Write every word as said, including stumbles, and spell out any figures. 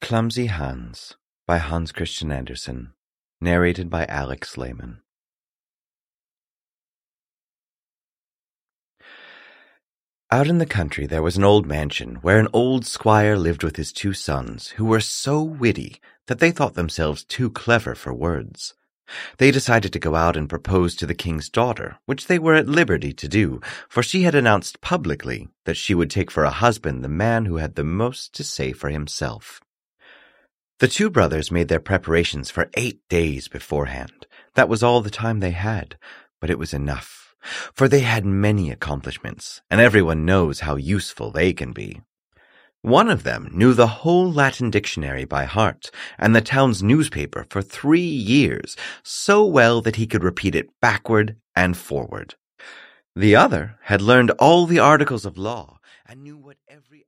Clumsy Hans by Hans Christian Andersen. Narrated by Alex Lehman. Out in the country there was an old mansion where an old squire lived with his two sons, who were so witty that they thought themselves too clever for words. They decided to go out and propose to the king's daughter, which they were at liberty to do, for she had announced publicly that she would take for a husband the man who had the most to say for himself. The two brothers made their preparations for eight days beforehand. That was all the time they had, but it was enough, for they had many accomplishments, and everyone knows how useful they can be. One of them knew the whole Latin dictionary by heart, and the town's newspaper for three years, so well that he could repeat it backward and forward. The other had learned all the articles of law, and knew what every